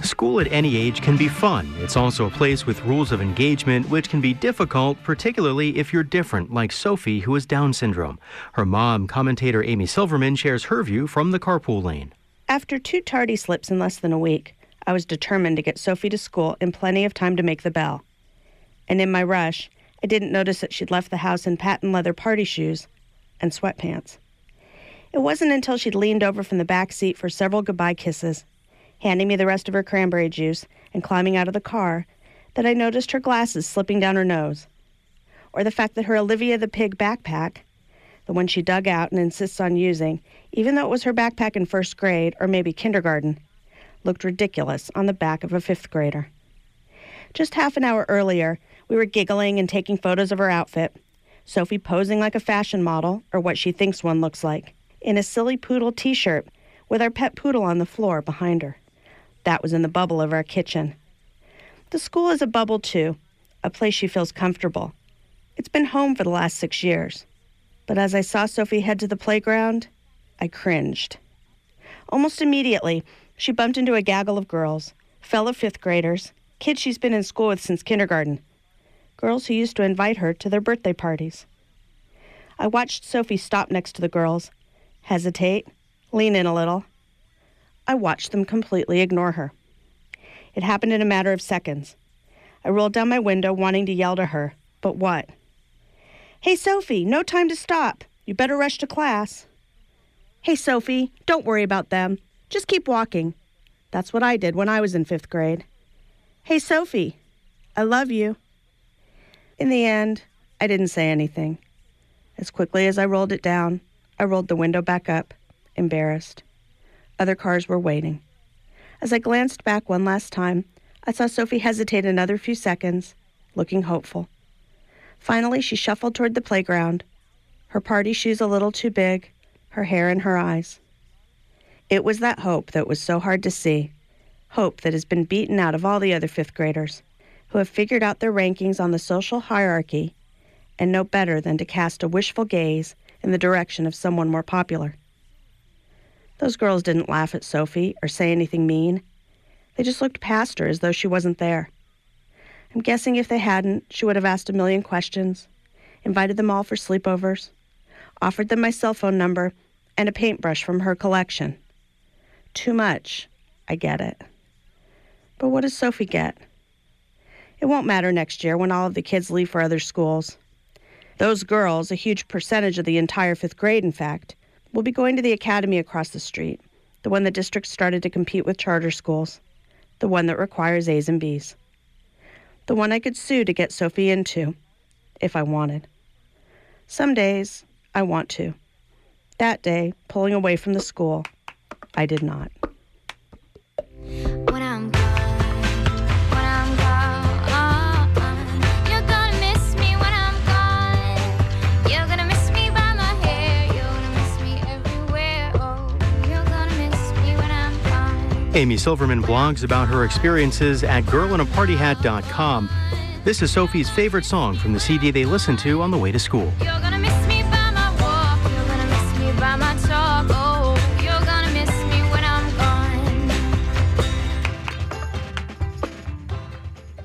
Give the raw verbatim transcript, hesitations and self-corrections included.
School at any age can be fun. It's also a place with rules of engagement, which can be difficult, particularly if you're different, like Sophie, who has Down syndrome. Her mom, commentator Amy Silverman, shares her view from the carpool lane. After two tardy slips in less than a week, I was determined to get Sophie to school in plenty of time to make the bell. And in my rush, I didn't notice that she'd left the house in patent leather party shoes and sweatpants. It wasn't until she'd leaned over from the back seat for several goodbye kisses, handing me the rest of her cranberry juice and climbing out of the car, that I noticed her glasses slipping down her nose. Or the fact that her Olivia the Pig backpack, the one she dug out and insists on using, even though it was her backpack in first grade or maybe kindergarten, looked ridiculous on the back of a fifth grader. Just half an hour earlier, we were giggling and taking photos of her outfit, Sophie posing like a fashion model, or what she thinks one looks like, in a silly poodle t-shirt with our pet poodle on the floor behind her. That was in the bubble of our kitchen. The school is a bubble, too, a place she feels comfortable. It's been home for the last six years. But as I saw Sophie head to the playground, I cringed. Almost immediately, she bumped into a gaggle of girls, fellow fifth graders, kids she's been in school with since kindergarten, girls who used to invite her to their birthday parties. I watched Sophie stop next to the girls, hesitate, lean in a little. I watched them completely ignore her. It happened in a matter of seconds. I rolled down my window wanting to yell to her, but what? "Hey, Sophie, no time to stop. You better rush to class." "Hey, Sophie, don't worry about them. Just keep walking." That's what I did when I was in fifth grade. "Hey, Sophie, I love you." In the end, I didn't say anything. As quickly as I rolled it down, I rolled the window back up, embarrassed. Other cars were waiting. As I glanced back one last time, I saw Sophie hesitate another few seconds, looking hopeful. Finally, she shuffled toward the playground, her party shoes a little too big, her hair in her eyes. It was that hope that was so hard to see, hope that has been beaten out of all the other fifth graders, who have figured out their rankings on the social hierarchy and know better than to cast a wishful gaze in the direction of someone more popular. Those girls didn't laugh at Sophie or say anything mean. They just looked past her as though she wasn't there. I'm guessing if they hadn't, she would have asked a million questions, invited them all for sleepovers, offered them my cell phone number and a paintbrush from her collection. Too much, I get it. But what does Sophie get? It won't matter next year when all of the kids leave for other schools. Those girls, a huge percentage of the entire fifth grade, in fact, will be going to the academy across the street, the one the district started to compete with charter schools, the one that requires A's and B's, the one I could sue to get Sophie into, if I wanted. Some days, I want to. That day, pulling away from the school, I did not. When I'm gone, when I'm gone, you're gonna miss me when I'm gone. You're gonna miss me by my hair, you're gonna miss me everywhere. Oh, you're gonna miss me when I'm gone. Amy Silverman blogs about her experiences at girl in a party hat dot com. This is Sophie's favorite song from the C D they listened to on the way to school. You're gonna miss me by my walk, you're gonna miss me by my talk.